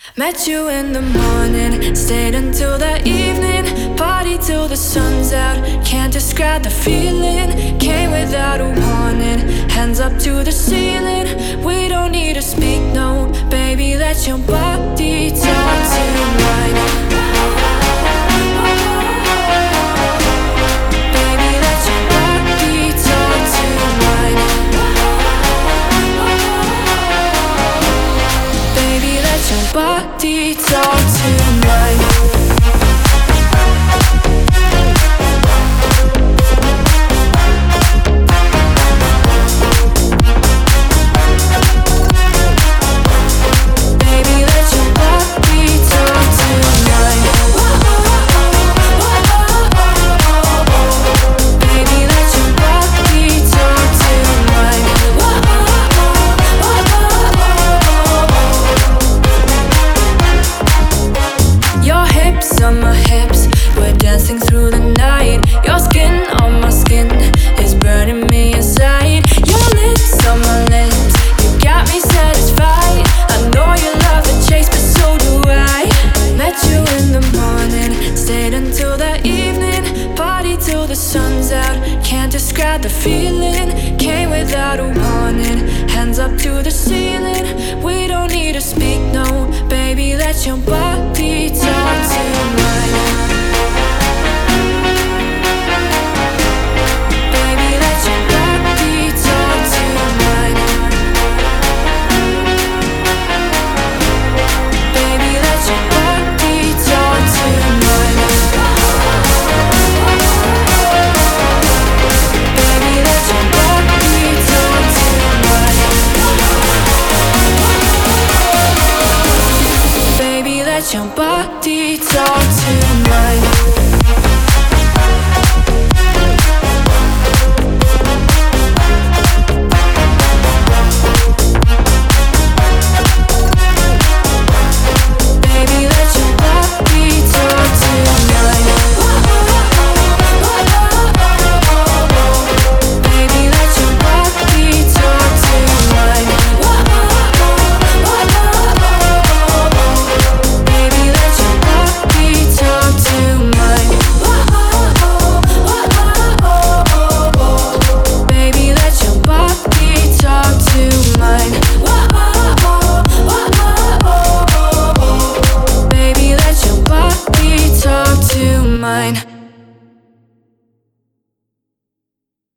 Met you in the morning, stayed until the evening, party till the sun's out. Can't describe the feeling, came without a warning, hands up to the ceiling. We don't need to speak, no, baby, let your body talk to mine. Baby, let your body talk to mine. Baby, let your body talk to mine. On my hips, we're dancing through the night. Your skin on my skin is burning me inside. Your lips on my lips, you got me satisfied. I know you love the chase, but so do I. Met you in the morning, stayed until the evening, party till the sun's out. Can't describe the feeling, came without a warning, hands up to the ceiling. We don't need to speak, no, baby, let your body talk to mine. Baby, let your body talk to mine. Baby, let your body talk to mine. Baby, let your body talk to mine. Baby, let your body talk to mine.